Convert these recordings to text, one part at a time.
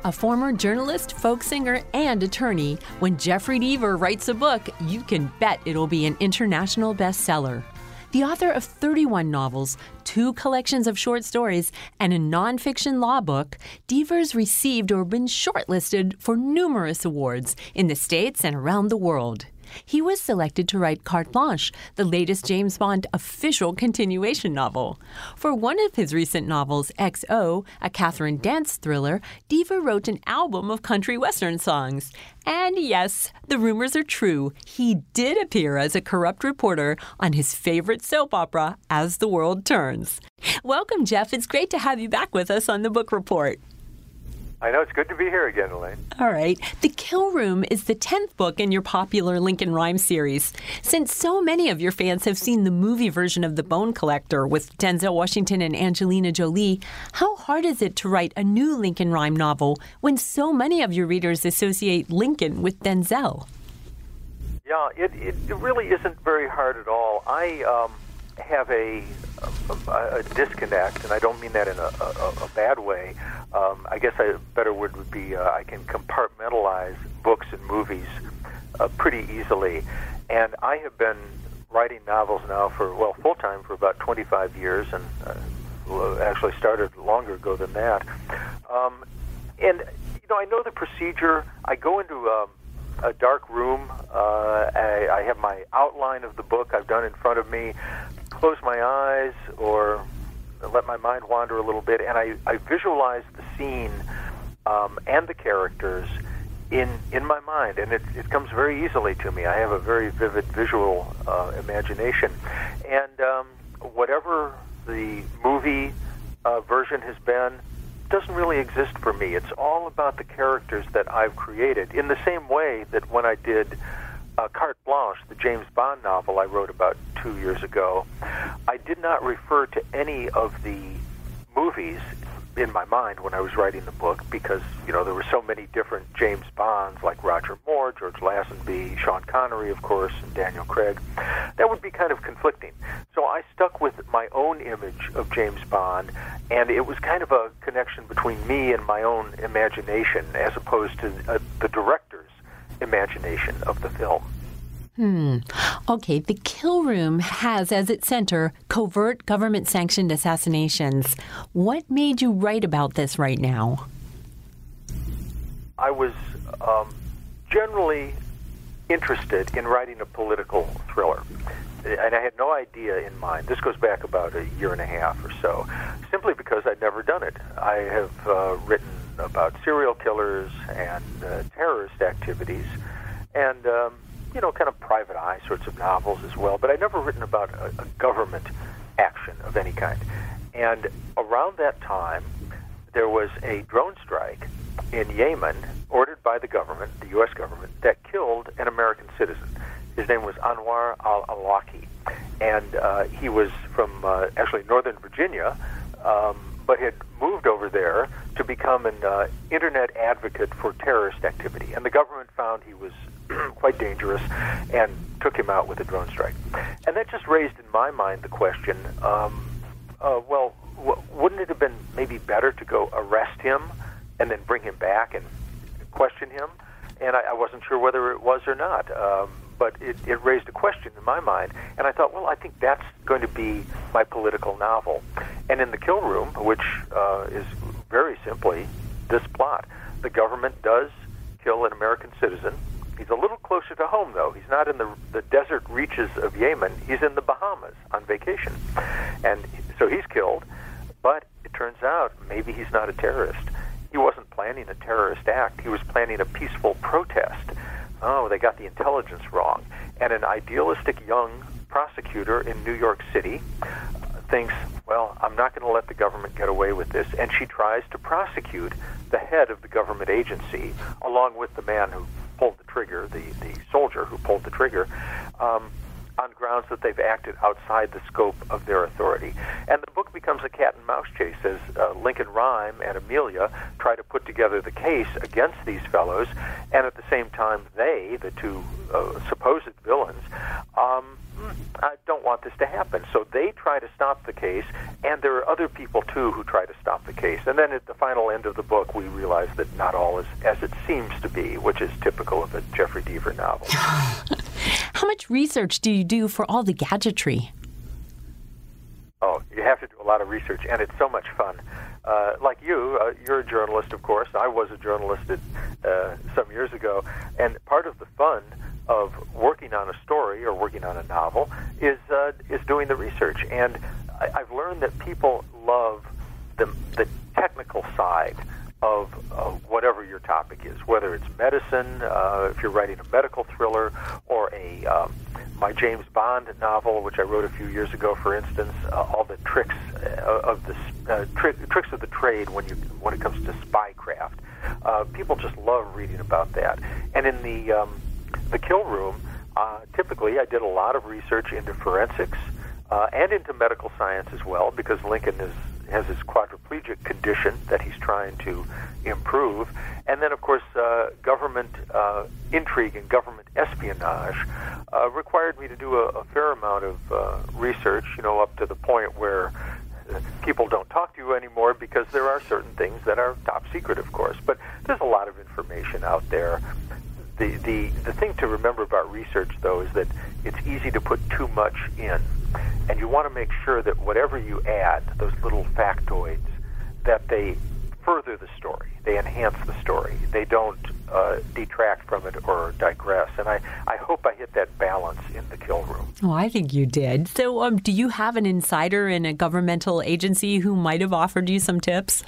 A former journalist, folk singer, and attorney, when Jeffrey Deaver writes a book, you can bet it'll be an international bestseller. The author of 31 novels, 2 collections of short stories, and a nonfiction law book, Deaver's received or been shortlisted for numerous awards in the States and around the world. He was selected to write Carte Blanche, the latest James Bond official continuation novel. For one of his recent novels, XO, a Catherine Dance thriller, Deaver wrote an album of country western songs. And yes, the rumors are true. He did appear as a corrupt reporter on his favorite soap opera, As the World Turns. Welcome, Jeff. It's great to have you back with us on the Book Report. I know, it's good to be here again, Elaine. All right. The Kill Room is the 10th book in your popular Lincoln Rhyme series. Since so many of your fans have seen the movie version of The Bone Collector with Denzel Washington and Angelina Jolie, how hard is it to write a new Lincoln Rhyme novel when so many of your readers associate Lincoln with Denzel? Yeah, it really isn't very hard at all. I have a disconnect, and I don't mean that in a bad way. I guess a better word would be I can compartmentalize books and movies pretty easily. And I have been writing novels now for, full-time for about 25 years, and actually started longer ago than that. And, I know the procedure. I go into a dark room. I have my outline of the book I've done in front of me, close my eyes or let my mind wander a little bit, and I visualize the scene and the characters in my mind, and it comes very easily to me. I have a very vivid visual imagination, and whatever the movie version has been doesn't really exist for me. It's all about the characters that I've created, in the same way that when I did Carte Blanche, the James Bond novel I wrote about 2 years ago, I did not refer to any of the movies in my mind when I was writing the book because, there were so many different James Bonds, like Roger Moore, George Lazenby, Sean Connery, of course, and Daniel Craig. That would be kind of conflicting. So I stuck with my own image of James Bond, and it was kind of a connection between me and my own imagination as opposed to the director's imagination of the film. Okay, The Kill Room has as its center covert government-sanctioned assassinations. What made you write about this right now? I was generally interested in writing a political thriller, and I had no idea in mind. This goes back about a year and a half or so, simply because I'd never done it. I have written about serial killers and terrorist activities, and kind of private eye sorts of novels as well, but I'd never written about a government action of any kind. And around that time, there was a drone strike in Yemen ordered by the government, the U.S. government, that killed an American citizen. His name was Anwar al-Awlaki, and he was from actually Northern Virginia, but had moved over there to become an internet advocate for terrorist activity. And the government found he was quite dangerous and took him out with a drone strike. And that just raised in my mind the question, wouldn't it have been maybe better to go arrest him and then bring him back and question him? And I wasn't sure whether it was or not, but it raised a question in my mind. And I thought, I think that's going to be my political novel. And in The Kill Room, which is very simply this plot, the government does kill an American citizen. He's a little closer to home, though. He's not in the desert reaches of Yemen. He's in the Bahamas on vacation. And so he's killed, but it turns out maybe he's not a terrorist. He wasn't planning a terrorist act. He was planning a peaceful protest. Oh, they got the intelligence wrong. And an idealistic young prosecutor in New York City thinks, I'm not going to let the government get away with this. And she tries to prosecute the head of the government agency, along with the man who pulled the trigger, the soldier who pulled the trigger, on grounds that they've acted outside the scope of their authority. And the book becomes a cat and mouse chase as Lincoln Rhyme and Amelia try to put together the case against these fellows, and at the same time they, the two supposed villains, I don't want this to happen. So they try to stop the case, and there are other people, too, who try to stop the case. And then at the final end of the book, we realize that not all is as it seems to be, which is typical of a Jeffrey Deaver novel. How much research do you do for all the gadgetry? Oh, you have to do a lot of research, and it's so much fun. Like you're a journalist, of course. I was a journalist some years ago, and part of the fun of working on a story or working on a novel is doing the research. And I've learned that people love the technical side of whatever your topic is, whether it's medicine, if you're writing a medical thriller, or my James Bond novel, which I wrote a few years ago, for instance, all the tricks of the tricks of the trade when it comes to spycraft. People just love reading about that. And in the Kill Room, typically I did a lot of research into forensics and into medical science as well, because Lincoln has his quadriplegic condition that he's trying to improve. And then, of course, government intrigue and government espionage required me to do a fair amount of research, up to the point where people don't talk to you anymore because there are certain things that are top secret, of course. But there's a lot of information out there. The thing to remember about research, though, is that it's easy to put too much in. And you want to make sure that whatever you add, those little factoids, that they further the story. They enhance the story. They don't detract from it or digress. And I hope I hit that balance in the Kill Room. Oh, I think you did. So do you have an insider in a governmental agency who might have offered you some tips?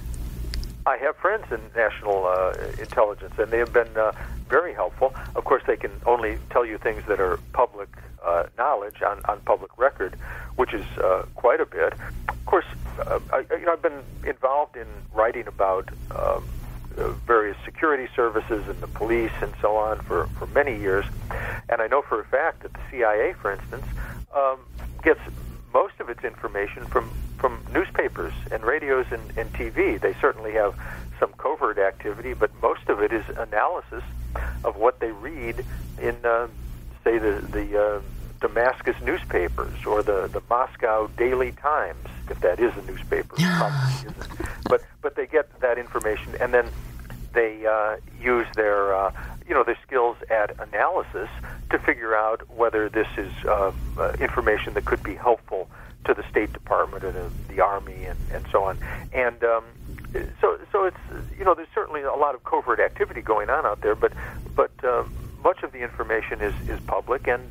I have friends in national intelligence, and they have been very helpful. Of course, they can only tell you things that are public knowledge on public record, which is quite a bit. Of course, I've been involved in writing about various security services and the police and so on for many years, and I know for a fact that the CIA, for instance, gets most of its information from newspapers and radios and TV. They certainly have some covert activity, but most of it is analysis of what they read in, say, the Damascus newspapers or the Moscow Daily Times, if that is a newspaper. Probably isn't. But they get that information, and then they use their skills at analysis to figure out whether this is information that could be helpful to the State Department or the Army and so on. And so it's there's certainly a lot of covert activity going on out there, but much of the information is public, and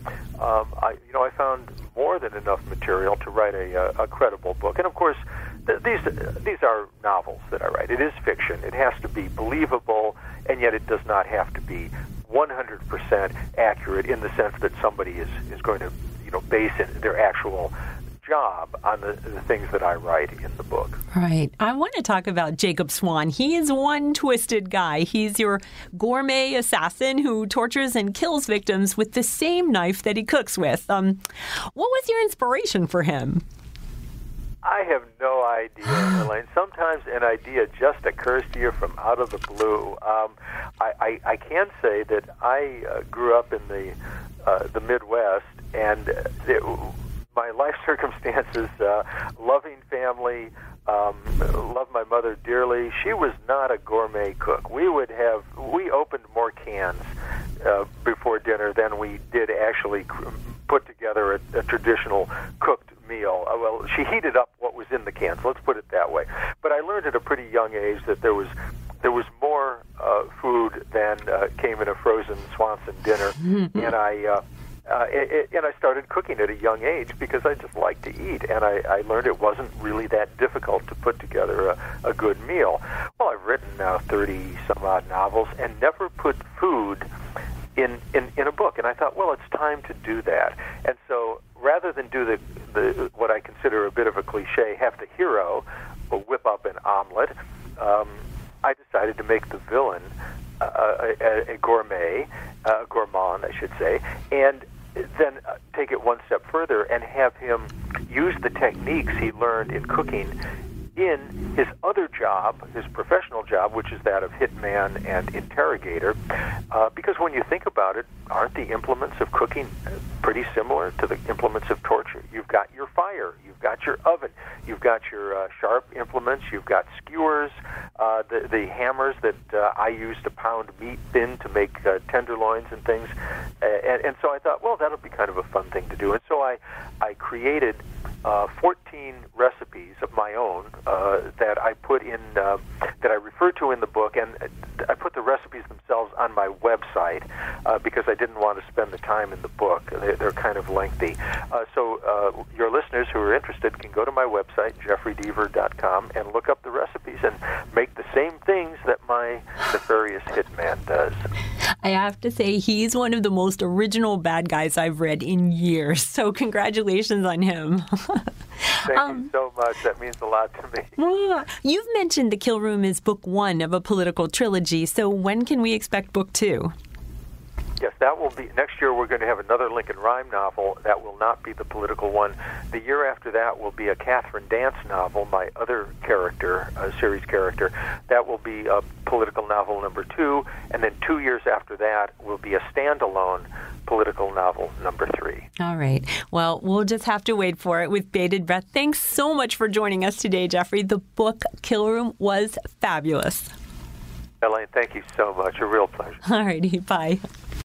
I found more than enough material to write a credible book. And of course, these are novels that I write. It is fiction. It has to be believable, and yet it does not have to be 100% accurate in the sense that somebody is going to base their actual job on the things that I write in the book. Right. I want to talk about Jacob Swan. He is one twisted guy. He's your gourmet assassin who tortures and kills victims with the same knife that he cooks with. What was your inspiration for him? I have no idea, Elaine. Sometimes an idea just occurs to you from out of the blue. I can say that I grew up in the Midwest, and my life circumstances, loving family, loved my mother dearly. She was not a gourmet cook. We opened more cans before dinner than we did actually put together a traditional cooked meal. Well, she heated up what was in the cans, let's put it that way. But I learned at a pretty young age that there was more food than came in a frozen Swanson dinner, and I started cooking at a young age because I just liked to eat, and I learned it wasn't really that difficult to put together a good meal. Well, I've written now 30-some-odd novels and never put food in a book, and I thought, well, it's time to do that. And so rather than do the what I consider a bit of a cliche, have the hero whip up an omelet, I decided to make the villain a gourmand, I should say, and then take it one step further and have him use the techniques he learned in cooking in his other job, his professional job, which is that of hitman and interrogator, because when you think about it, aren't the implements of cooking pretty similar to the implements of torture. You've got your fire, you've got your oven, you've got your sharp implements, you've got skewers, the hammers that I use to pound meat thin to make tenderloins and things. And so I thought, well, that'll be kind of a fun thing to do. And so I created 14 recipes of my own that I put in, that I refer to in the book, and I put the recipes themselves on my website because I didn't want to spend the time in the book. They're kind of lengthy. So your listeners who are interested can go to my website, jeffreydeaver.com, and look up the recipes and make the same things that my nefarious hitman does. I have to say, he's one of the most original bad guys I've read in years, so congratulations on him. Thank you so much. That means a lot to me. You've mentioned The Kill Room is book 1 of a political trilogy, so when can we expect book 2? Yes, that will be next year. We're going to have another Lincoln Rhyme novel. That will not be the political one. The year after that will be a Catherine Dance novel, my other character, a series character. That will be a political novel number 2, and then 2 years after that will be a standalone political novel number 3. All right. Well, we'll just have to wait for it with bated breath. Thanks so much for joining us today, Jeffrey. The book Kill Room was fabulous. Elaine, thank you so much. A real pleasure. All righty. Bye.